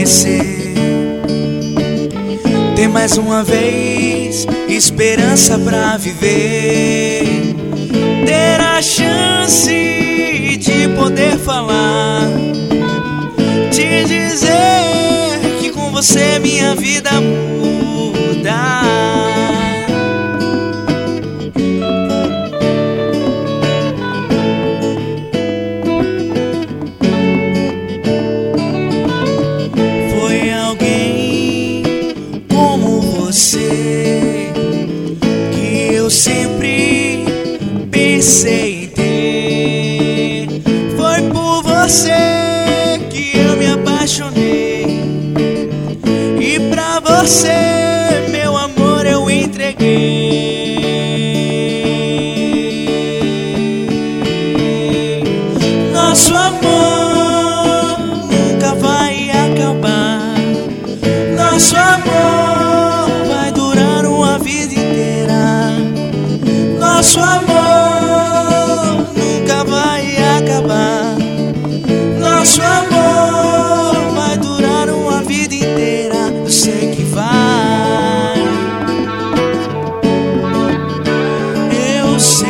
acontecer. Ter mais uma vez esperança pra viver. Ter a chance de poder falar, te dizer que com você minha vida muda. Foi alguém como você que eu sempre pensei em ter. Foi por você que eu me apaixonei, e pra você, meu amor, eu entreguei. Nosso amor nunca vai acabar. Nosso amor vai durar uma vida inteira. Nosso amor nunca vai acabar. Nosso amor vai durar uma vida inteira. Eu sei que vai. Eu sei.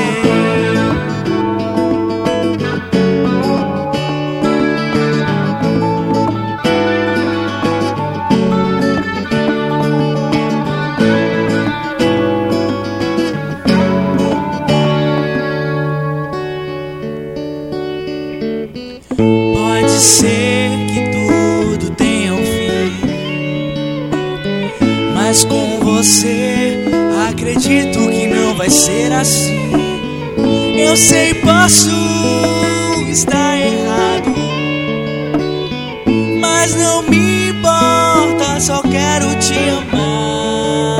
Pode ser que tudo tenha um fim, mas com você acredito que não vai ser assim. Eu sei, posso estar errado, mas não me importa, só quero te amar.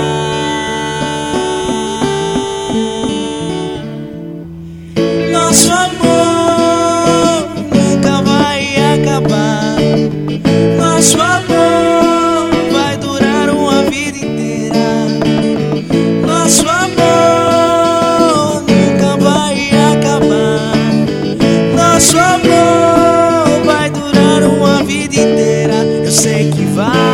Nosso amor nunca vai acabar. Nosso amor vai durar uma vida inteira. Nosso amor nunca vai acabar. Nosso amor vai durar uma vida inteira. Eu sei que vai.